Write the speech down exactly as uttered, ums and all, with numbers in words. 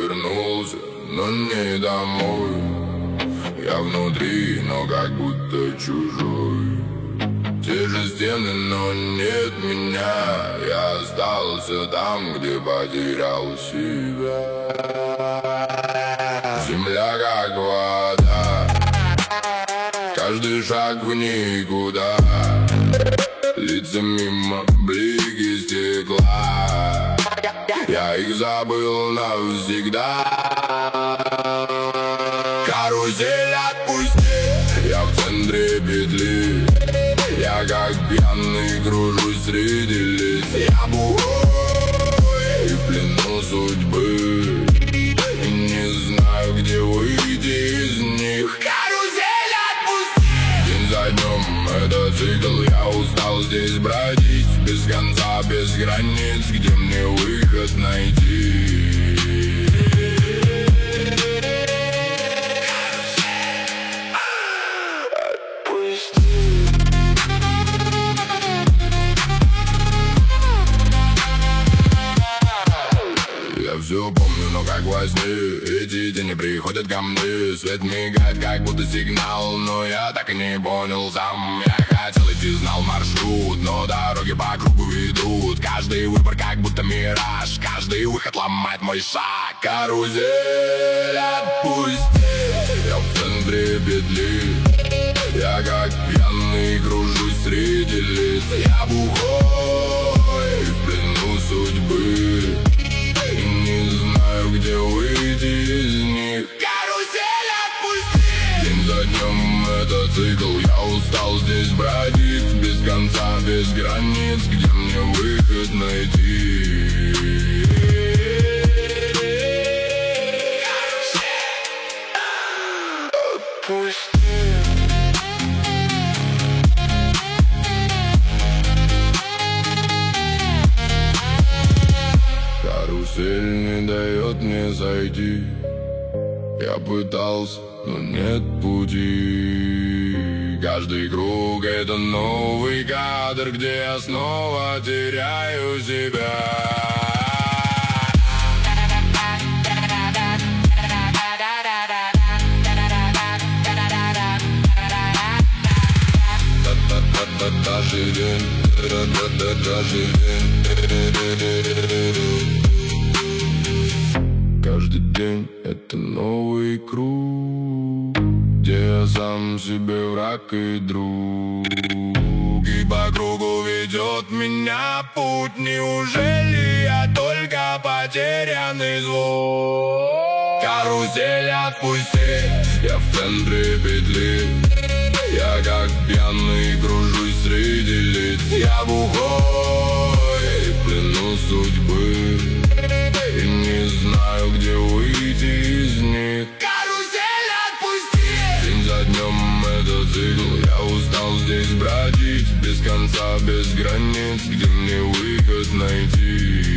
вернулся, но не домой. Я внутри, но как будто чужой. Те же стены, но нет меня. Я остался там, где потерял себя. Земля как вода, каждый шаг в никуда. Лица мимо, блики стекла. Я их забыл навсегда. Карусель отпусти, я в центре петли. Я как пьяный кружусь среди лиц. Я бухой в плену судьбы и не знаю, где выйти из них. Карусель отпусти. День за днем это цикл. Я устал здесь бродить без конца, без границ. Где мне выход найти? Я все помню, но как во сне. Эти тени приходят ко мне. Свет мигает, как будто сигнал, но я так и не понял сам. Я хотел идти, знал маршрут, но дороги по кругу ведут. Каждый выбор как будто мираж, каждый выход ломает мой шаг. Карусель отпусти, я в центре петли. Я как пьяный кружусь среди лиц. Я бухой в плену судьбы и не знаю, где выйти из них. Карусель отпусти. День за днем это цикл. Я устал здесь бродить без конца, без границ. Где мне выход найти? Карусель отпусти. Карусель не дает мне зайти. Я пытался, но нет пути. Каждый круг — это новый кадр, где я снова теряю себя. Каждый день, каждый день, каждый день это новый круг, где я сам себе враг и друг. И по кругу ведет меня путь. Неужели я только потерянный звук? Карусель отпусти, я в центре петли. Я как пьяный кружусь среди лиц. Я бухой в плену судьбы и не знаю, где выйти из них. Карусель отпусти. День за днем это цикл. Я устал здесь бродить без конца, без границ. Где мне выход найти?